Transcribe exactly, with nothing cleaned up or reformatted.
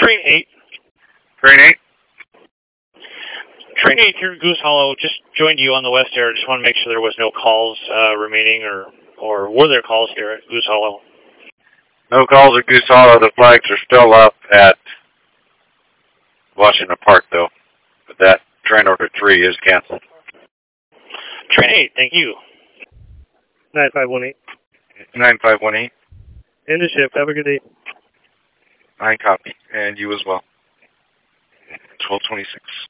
Train eight. Train eight? Train eight here at Goose Hollow. Just joined you on the west air. Just want to make sure there was no calls uh, remaining, or, or were there calls here at Goose Hollow? No calls at Goose Hollow. The flags are still up at Washington Park, though. But that train order three is canceled. Train eight, thank you. nine five one eight. nine five one eight. End of shift. Have a good day. Nine copy. And you as well. twelve twenty-six.